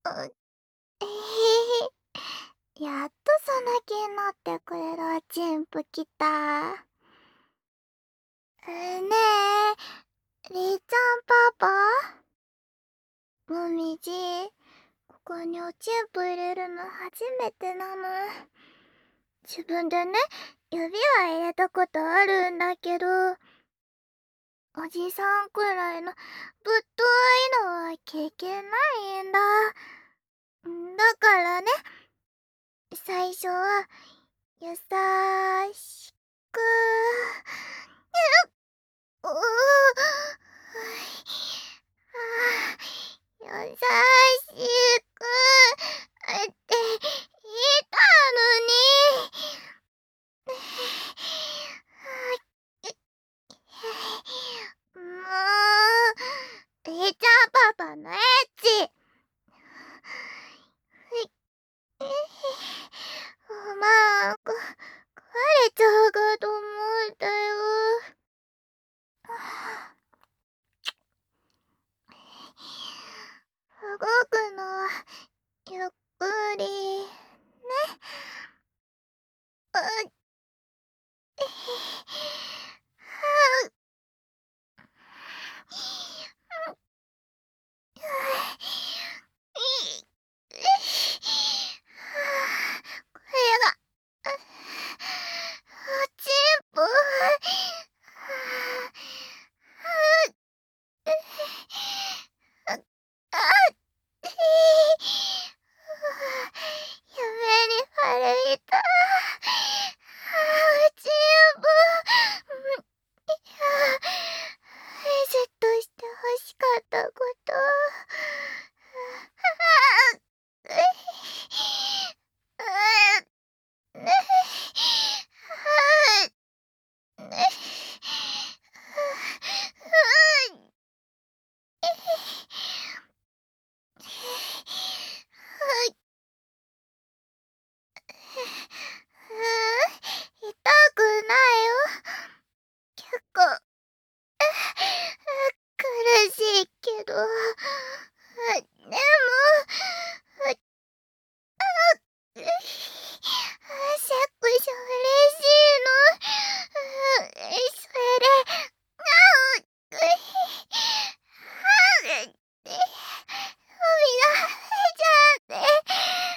えへへ。やっとその気になってくれるチンプ来た。ねえ、りーちゃんパパ、もみじ、ここにおチンプ入れるの初めてなの。自分でね、指は入れたことあるんだけど、おじさんくらいのぶっといのは経験ないんだ。だからね、最初は優しく、うう優しくって言ったのに。もう、りーちゃんパパのエッチ。まあ、壊れちゃうかと思ったよ。動くのはゆっくりね。うはこれがおちんぽ。夢に歩いたおちんぽ。ずっとして欲しかったこと。痛くないよ。結構苦しいけど、でも、セックス嬉しいの。それで、海が出ちゃって。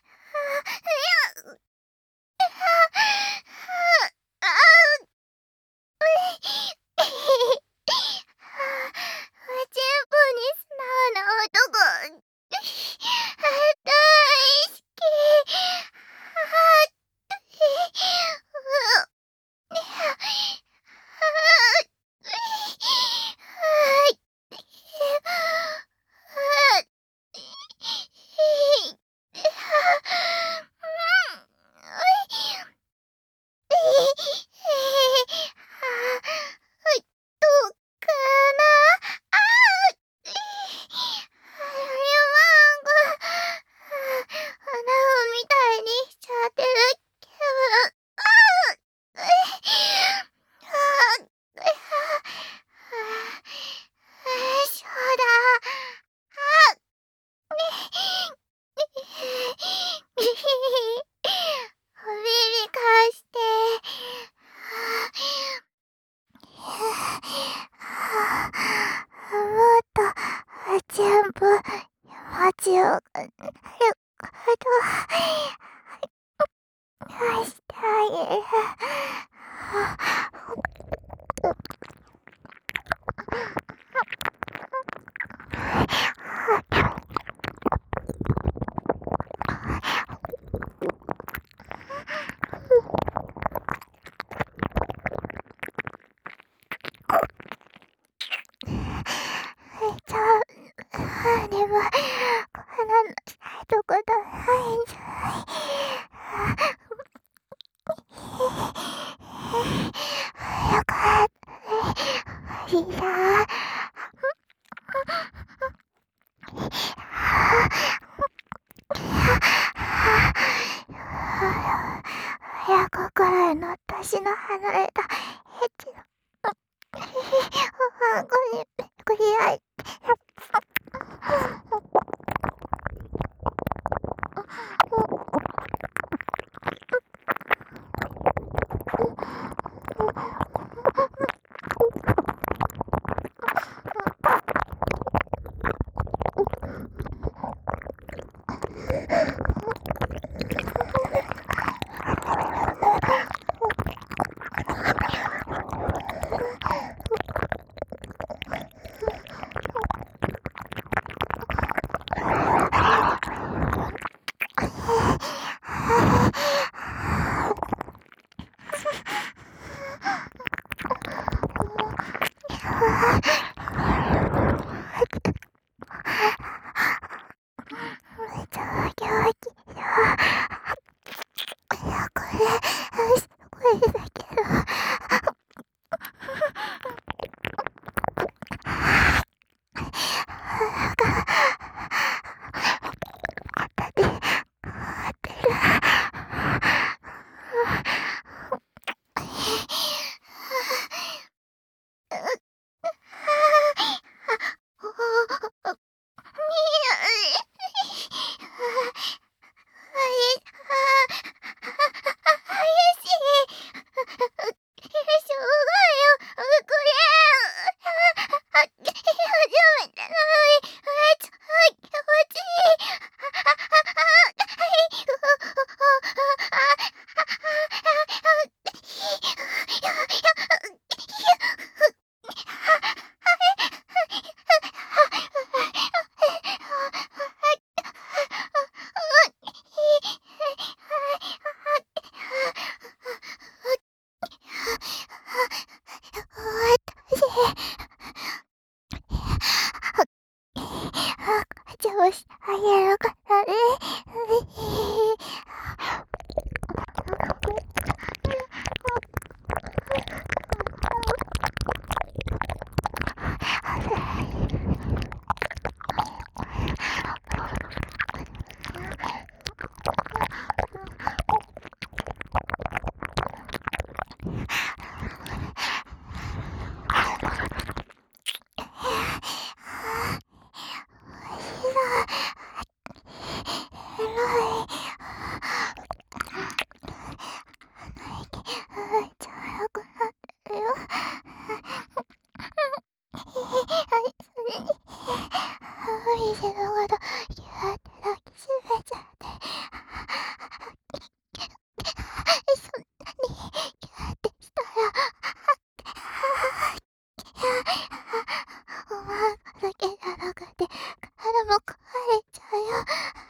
おちんぽに素直な男、大好き。どうかな。花みたいにしちゃってるけそうだ。お耳貸して。もっと全部気持ちよくなることしてあげる。じゃあ、でも、こんなのしたいところないんじゃない。よかった。いいな。親子くらいの年の離れたエッチなおはんこに巡り合い。 邪魔してあげるからね。じゃあよくなってるよ。それに無理するほどギューって抱きしめちゃって、そんなにギューってしたらおまんこだけじゃなくて体も壊れちゃうよ。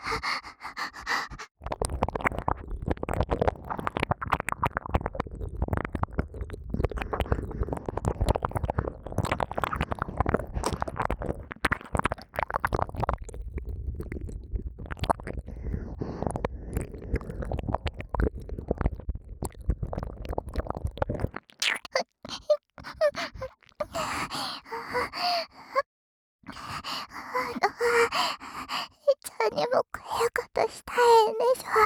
いつにもこういうことしたいんでしょ。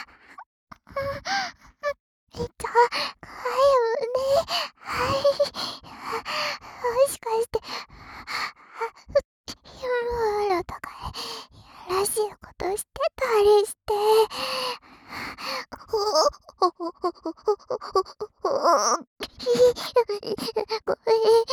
いつ怖いよね。はい。もしかしてヒムールとかいやらしいことしてたりして。ごめん。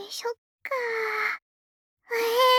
そっか。